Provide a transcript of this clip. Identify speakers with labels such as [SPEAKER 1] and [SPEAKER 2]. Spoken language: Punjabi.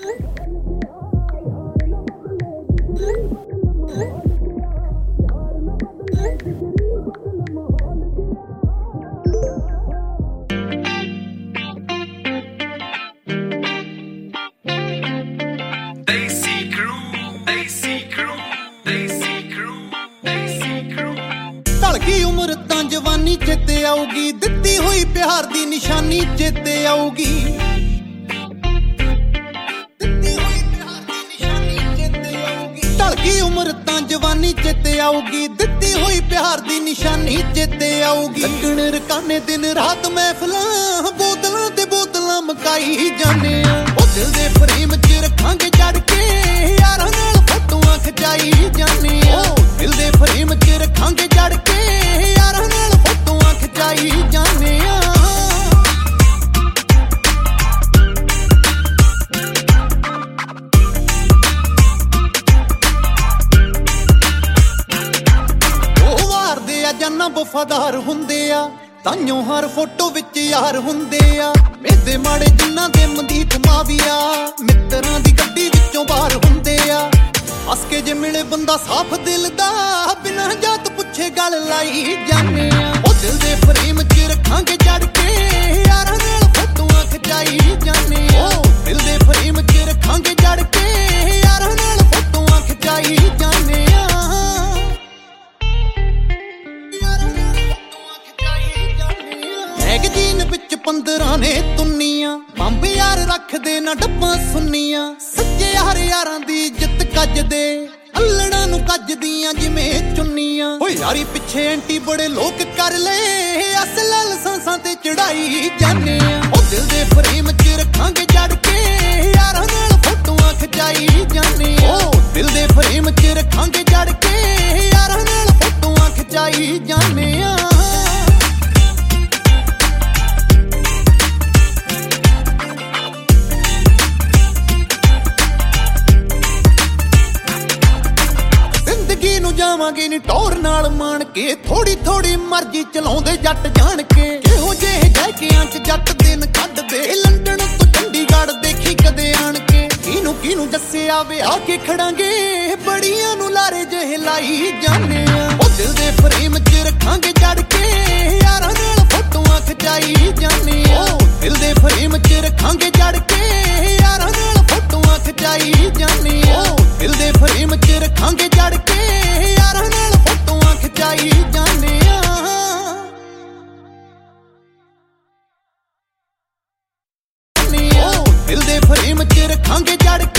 [SPEAKER 1] ढलगी उम्र तां जवानी चेते आऊगी, दित्ती हुई प्यार दी निशानी चेते आऊगी। ढलगी उम्र तां जवानी चेते आऊगी, दित्ती हुई प्यार दी निशानी चेते आऊगी। लगन रकाने दिन रात महफिलां, बोतलां ते बोतलां मकाई जाने आ। ओ दिल दे फ्रेम च रखांगे जड़ के, यारां नाल फोटोआं खिचाई जाने आ। दिल दे फ्रेम च रखांगे जड़ के, यारां नाल फोटोआं खिचाई जाने आ। ਜਾਨਾ ਵਫਾਦਾਰ ਹੁੰਦੇ ਆ, ਤਾਈਓ ਹਰ ਫੋਟੋ ਵਿੱਚ ਯਾਰ ਹੁੰਦੇ ਆ। ਮੇਦੇ ਮਾੜੇ ਜਿੰਨਾਂ ਦੇ ਮਨਦੀਪ ਮਾਵੀਆ, ਮਿੱਤਰਾਂ ਦੀ ਗੱਡੀ ਵਿੱਚੋਂ ਬਾਹਰ ਹੁੰਦੇ ਆ। ਹੱਸ ਕੇ ਜੇ ਮਿਲੇ ਬੰਦਾ ਸਾਫ਼ ਦਿਲ ਦਾ, ਬਿਨਾਂ ਜਾਤ ਪੁੱਛੇ ਗੱਲ ਲਾਈ ਜਾਨੇ ਆ। ਉਹ ਦਿਲ ਦੇ ਫਰੇਮ 'ਚ ਰੱਖਾਂਗੇ ਜੜ ਕੇ, ਯਾਰਾਂ ਨਾਲ ਫੋਟੋਆਂ ਖਿਚਾਈ ਜਾਨੇ ਆ। ਉਹ ਦਿਲ ਦੇ ਫਰੇਮ 'ਚ ਰੱਖਾਂਗੇ ਜੜ ਕੇ, ਯਾਰਾਂ ਨਾਲ ਫੋਟੋਆਂ ਖਿਚਾਈ ਜਾਨੇ ਆ। ਮੈਗਜ਼ੀਨ ਵਿੱਚ 15 ਨੇ ਤੁੰਨੀਆਂ, ਬੰਬ ਯਾਰ ਰੱਖਦੇ ਨਾ ਡੱਬਾਂ ਸੁੰਨੀਆਂ। ਸੱਚੇ ਯਾਰ ਯਾਰਾਂ ਦੀ ਇੱਜ਼ਤ ਕੱਜਦੇ, ਅਲੜਾਂ ਨੂੰ ਕੱਜਦੀਆਂ ਜਿਵੇਂ ਚੁੰਨੀਆਂ। ਓ ਯਾਰੀ ਪਿੱਛੇ ਐਂਟੀ ਬੜੇ ਲੋਕ ਕਰ ਲਏ, ਅਸਲ ਲਾਇਸੈਂਸਾਂ ਤੇ ਚੜਾਈ ਜਾਨੇ ਆ। ਉਹ ਦਿਲ ਦੇ ਫਰੇਮ 'ਚ ਰੱਖਾਂਗੇ ਜੜ ਕੇ, ਯਾਰਾਂ ਨਾਲ ਫੋਟੋਆਂ ਖਿਚਾਈ ਜਾਨੇ ਆ। ਉਹ ਦਿਲ ਦੇ ਫਰੇਮ 'ਚ ਰੱਖਾਂਗੇ ਜੜ ਕੇ, ਯਾਰਾਂ ਨਾਲ ਫੋਟੋਆਂ ਖਿਚਾਈ ਜਾਨੇ ਆ। ਜਾਵਾਂਗੇ ਨੀ ਟੌਰ ਨਾਲ ਮਾਣ ਕੇ, ਥੋੜੀ ਥੋੜੀ ਮਰਜ਼ੀ ਚਲਾਉਂਦੇ ਜੱਟ ਜਾਣ ਕੇ। ਇਹੋ ਜਿਹੇ ਜੈਕਿਆਂ 'ਚ ਜੱਟ ਦਿਨ ਕੱਢਦੇ, ਲੰਡਨ ਤੋਂ ਚੰਡੀਗੜ੍ਹ ਦੇਖੀ ਕਦੇ ਆਣ ਕੇ। ਕਿਹਨੂੰ ਦੱਸਿਆ ਵਿਆਹ ਕੇ ਖੜਾਂਗੇ, ਬੜੀਆਂ ਨੂੰ ਲਾਰੇ ਜਿਹੇ ਲਾਈ ਜਾਨੇ ਆ। ਉਹ ਦਿਲ ਦੇ ਫਰੇਮ 'ਚ ਰੱਖਾਂਗੇ ਜੜ ਕੇ, ਯਾਰਾਂ ਨਾਲ ਫੋਟੋਆਂ ਖਿਚਾਈ ਜਾਨੇ ਆ। ਉਹ ਦਿਲ ਦੇ ਫਰੇਮ 'ਚ ਰੱਖਾਂਗੇ ਜੜ ਕੇ, ਯਾਰਾਂ ਨਾਲ ਫੋਟੋਆਂ ਖਿਚਾਈ ਜਾਨੇ ਆ। ਉਹ ਦਿਲ ਦੇ ਫਰੇਮ 'ਚ ਰੱਖਾਂਗੇ ਜੜ ਕੇ, ਯਾਰਾਂ ਨਾਲ ਫੋਟੋਆਂ ਖਿਚਾਈ ਜਾਨੇ ਆ। ਦਿਲ ਦੇ ਫਰੇਮ 'ਚ ਰੱਖਾਂਗੇ ਜੜ